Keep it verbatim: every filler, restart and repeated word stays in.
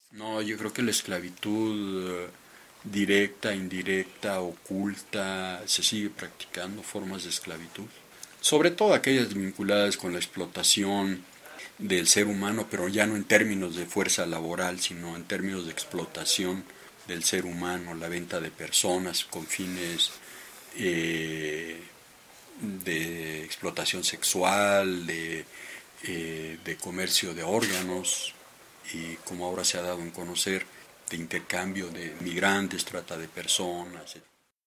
No, yo creo que la esclavitud eh, directa, indirecta, oculta, se sigue practicando formas de esclavitud. Sobre todo aquellas vinculadas con la explotación del ser humano, pero ya no en términos de fuerza laboral, sino en términos de explotación del ser humano, la venta de personas con fines eh, de explotación sexual, de, eh, de comercio de órganos y como ahora se ha dado en conocer, de intercambio de migrantes, trata de personas, etcétera.